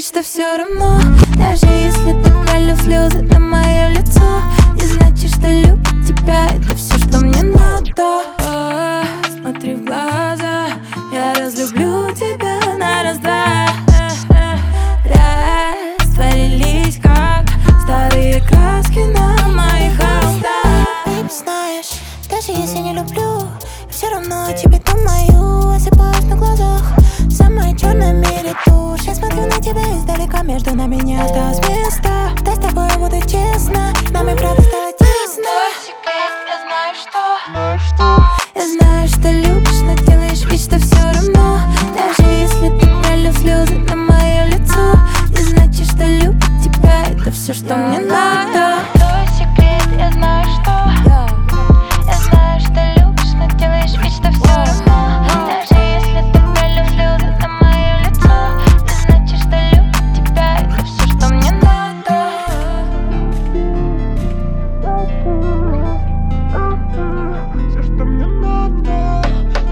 вид, что все равно. Даже если ты пролил слезы на мое лицо, не значит, что любит тебя. Это все, что мне надо. Смотри в глаза, я разлюблю тебя на раз-два. Растворились, как старые краски на моих холстах. Ты знаешь, даже если не люблю, все равно тебе думаю, осыпаюсь на глазах. Самая черная в мире тушь. Я смотрю на тебя издалека, между нами не осталось места. Да с тобой буду честно, нам и правда стало тесно. Я знаю, что я знаю, что любишь, но делаешь вид, что все равно. Даже если ты пролил слезы на мое лицо, не значит, что любит тебя. Это все, что мне надо. Твой секрет, я знаю, что я знаю, что любишь, но делаешь вид, что все равно. Даже если ты пролил слезы на мое лицо, не значит, что любит тебя. Это все, что мне надо. Все, что мне надо.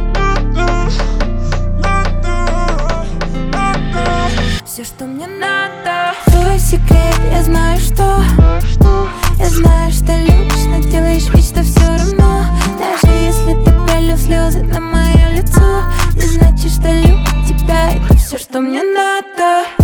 Все, что мне надо. Твой секрет, я знаю, что я знаю, что любишь, но делаешь вид, что все равно. Даже если ты пролил слезы на мое лицо, не значит, что любит тебя. Это все, что мне надо.